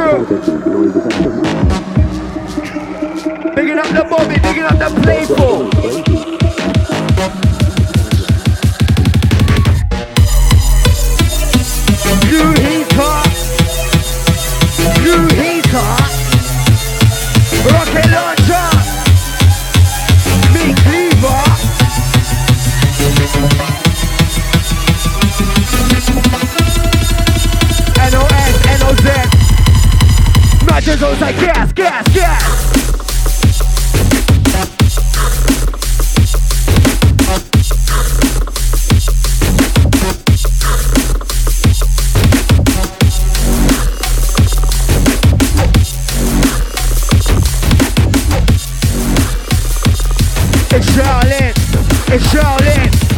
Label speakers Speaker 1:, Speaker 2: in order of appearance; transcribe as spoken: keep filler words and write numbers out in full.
Speaker 1: crew. Bigging up the Bobby, bigging up the Playful. New heater, new heater, rocket launcher, meat cleaver. N O S, N O Z. Matches always like gas, gas, gas. It's Shaolin, it's Shaolin.